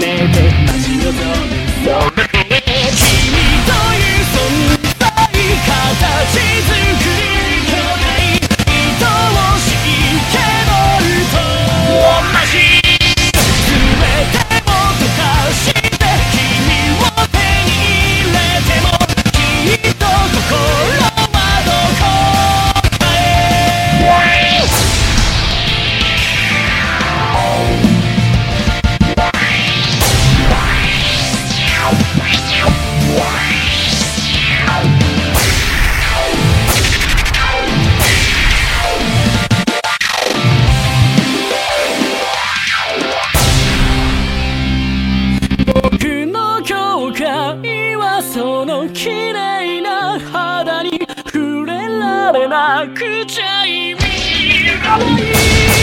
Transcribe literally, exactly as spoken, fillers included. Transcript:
めて待ち望むそれ君という存在形作り巨大愛しいけどと同じ全てを溶かして君を手に入れてもきっと心はどこかへ僕の境界はその綺麗な肌に触れられなくちゃ意味がない